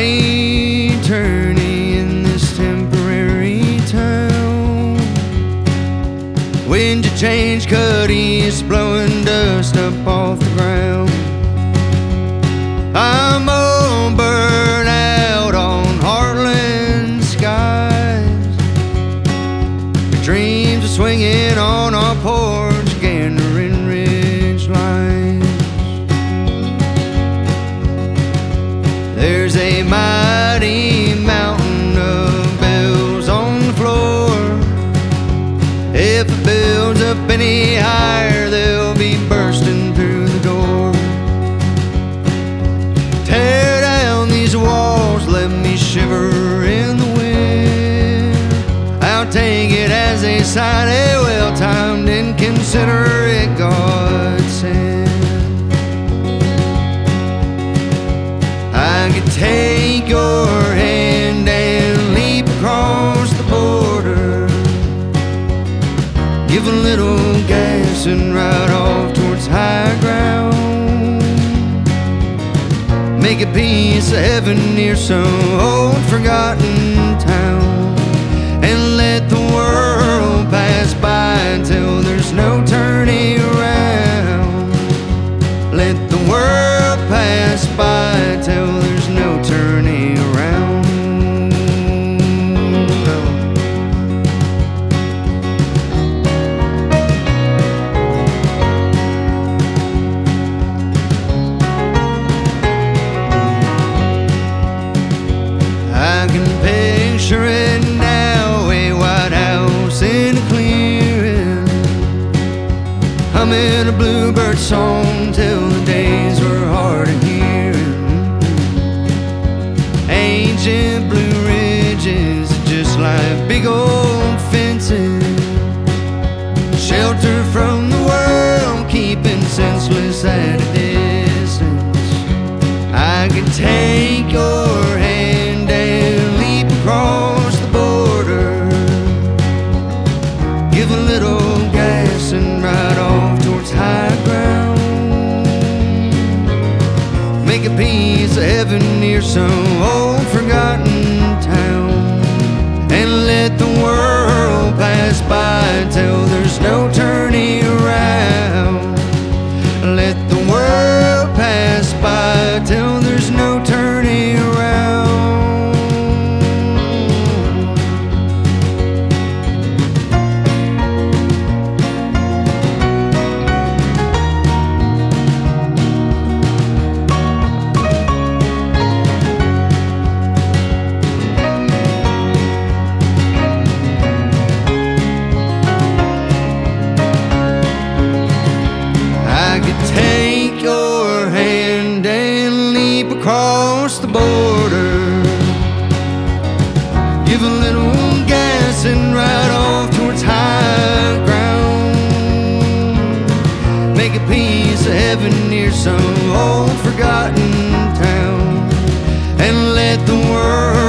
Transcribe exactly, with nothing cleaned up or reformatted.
ain't turning in this temporary town. Wind to change, cut east, blowing dust up off the ground. I'm all burned out on heartland skies. My dreams are swinging on our porch, gathering ridge lines. There's a mighty mountain of bills on the floor. If it builds up any higher, they'll be bursting through the door. Tear down these walls, let me shiver in the wind. I'll take it as a sign, a well-timed and considerate God sent. I could take your hand and leap across the border, give a little gas and ride off towards high ground. Make a piece of heaven near some old forgotten town, and let the world pass by until there's no turning around. Let the world pass by until there's no turning around. I can picture it now, a White House in a clearing, humming a bluebird song till the days were hard of hearing. Ancient blue ridges, just like big old fences, shelter from the world, keeping senseless at a distance. I could take your hand and leap across the border, give a little gas and ride off towards high ground. Make a piece of heaven near some old forgotten town, and let the world pass by until there's no turning around. Let the world pass by till there's no turning around. I could take your hand and leap across the border, give a little gas and ride off towards high ground. Make a piece of heaven near some old forgotten town, and let the world